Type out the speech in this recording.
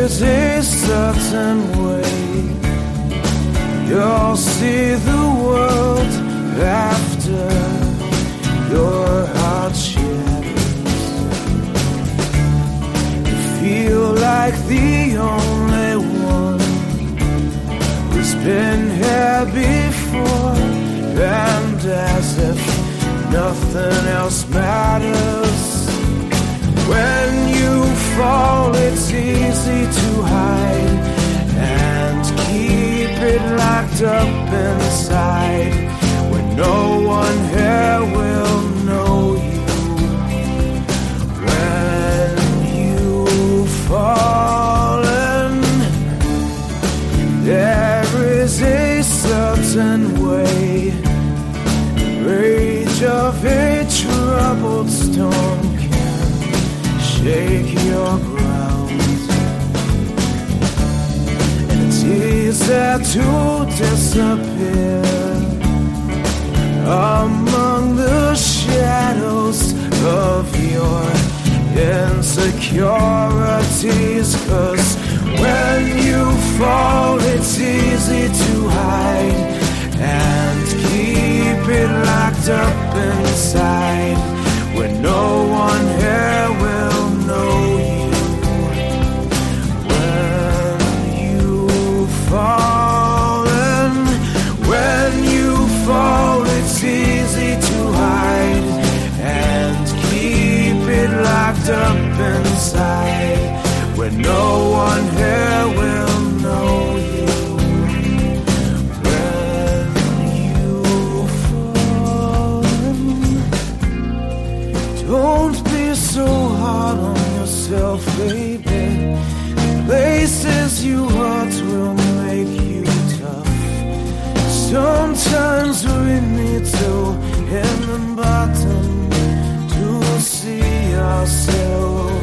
is a certain way you'll see the world after your heart shatters. You feel like the only one who's been here before, and as if nothing else matters. When you fall, it's easy to hide and keep it locked up inside, when no one here will know you. When you've fallen, there is a certain way. The rage of a troubled storm shake your ground, and it's easier to disappear among the shadows of your insecurities. 'Cause when you fall, it's easy to hide and keep it locked up inside, when no one here will know you. When you've fallen, when you fall, it's easy to hide and keep it locked up inside, when no one here will know you. When you've fallen, don't be so hard on yourself, baby. Places you hurt will make you tough. Sometimes we need to hit the bottom to see ourselves.